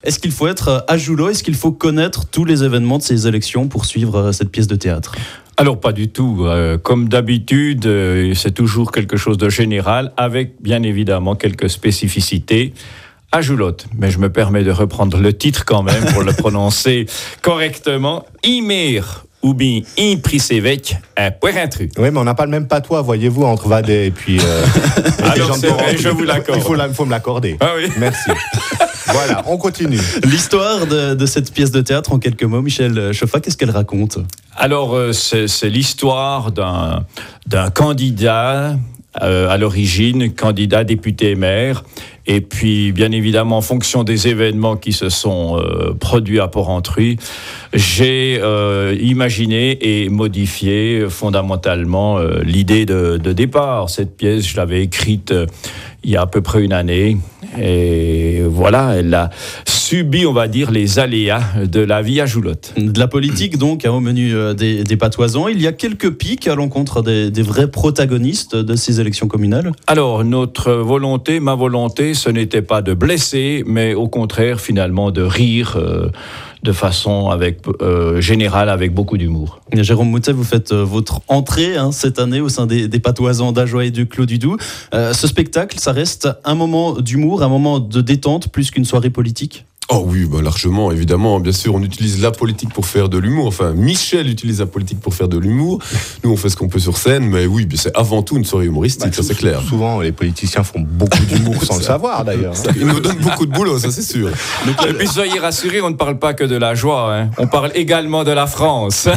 Est-ce qu'il faut être à Joulot? Est-ce qu'il faut connaître tous les événements de ces élections pour suivre cette pièce de théâtre? Alors pas du tout. Comme d'habitude, c'est toujours quelque chose de général, avec bien évidemment quelques spécificités. À Joulotte, mais je me permets de reprendre le titre quand même pour le prononcer correctement. Imir ou bien Imprisevec à Poirintru. Oui, mais on n'a pas le même patois, voyez-vous, entre Vadé et puis... Alors c'est vrai, je vous l'accorde. Il faut me l'accorder. Ah oui. Merci. Voilà, on continue. L'histoire de cette pièce de théâtre, en quelques mots, Michel Chauffat, qu'est-ce qu'elle raconte? Alors, c'est l'histoire d'un candidat, à l'origine, candidat député-maire. Et puis, bien évidemment, en fonction des événements qui se sont produits à Porrentruy, j'ai imaginé et modifié fondamentalement l'idée de départ. Cette pièce, je l'avais écrite il y a à peu près une année. Et voilà, elle a subi, on va dire, les aléas de la vie à Joulotte. De la politique, donc, au menu des patoisans. Il y a quelques piques à l'encontre des vrais protagonistes de ces élections communales. Alors, notre volonté, ma volonté, ce n'était pas de blesser, mais au contraire, finalement, de rire de façon générale, avec beaucoup d'humour. Jérôme Moutet, vous faites votre entrée cette année au sein des patoisans d'Ajoie et du Clos du Doubs. Ce spectacle, ça reste un moment d'humour, un moment de détente, plus qu'une soirée politique? Oh oui, largement, évidemment. Bien sûr, on utilise la politique pour faire de l'humour. Enfin, Michel utilise la politique pour faire de l'humour. Nous, on fait ce qu'on peut sur scène, mais oui, c'est avant tout une soirée humoristique, ça c'est clair. Souvent, les politiciens font beaucoup d'humour sans le savoir, d'ailleurs. Ils nous donnent beaucoup de boulot, ça c'est sûr. Et puis soyez rassurés, on ne parle pas que de la joie, hein. On parle également de la France.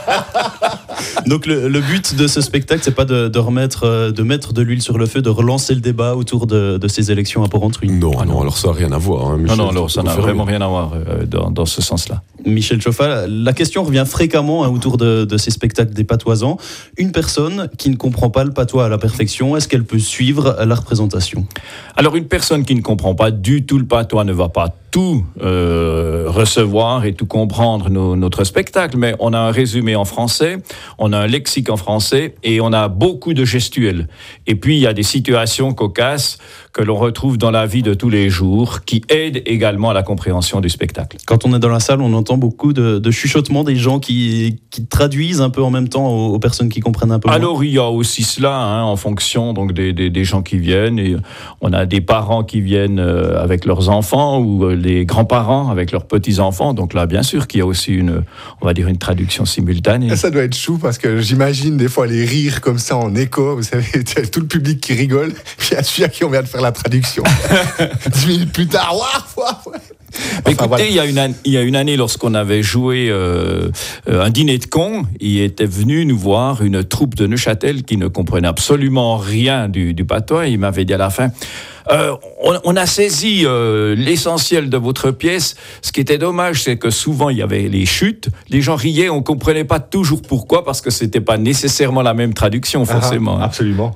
Donc le but de ce spectacle, c'est pas de mettre de l'huile sur le feu, de relancer le débat autour de ces élections à Porrentruy. Non, alors ça n'a rien à voir. Hein, Michel, non, alors ça n'a vraiment rien à voir dans ce sens-là. Michel Chauffat, la question revient fréquemment autour de ces spectacles des patoisans. Une personne qui ne comprend pas le patois à la perfection, est-ce qu'elle peut suivre la représentation? Alors une personne qui ne comprend pas du tout le patois ne va pas tout recevoir et tout comprendre notre spectacle, mais on a un résumé en français, on a un lexique en français et on a beaucoup de gestuels. Et puis il y a des situations cocasses que l'on retrouve dans la vie de tous les jours qui aident également à la compréhension du spectacle. Quand on est dans la salle, on entend beaucoup de chuchotements des gens qui traduisent un peu en même temps aux personnes qui comprennent un peu moins. Alors il y a aussi cela, en fonction donc des gens qui viennent. Et on a des parents qui viennent avec leurs enfants ou les grands-parents avec leurs petits-enfants. Donc là, bien sûr qu'il y a aussi une traduction simultanée. Ça doit être chou parce que j'imagine des fois les rires comme ça en écho. Vous savez, tout le public qui rigole. Puis il y a celui à qui on vient de faire la traduction. 10 minutes plus tard, ouais. Écoutez, voilà. il y a une année, lorsqu'on avait joué un dîner de cons, il était venu nous voir une troupe de Neuchâtel qui ne comprenait absolument rien du patois. Il m'avait dit à la fin... on a saisi l'essentiel de votre pièce. Ce qui était dommage, c'est que souvent il y avait les chutes. Les gens riaient, on comprenait pas toujours pourquoi, parce que c'était pas nécessairement la même traduction, forcément. Absolument.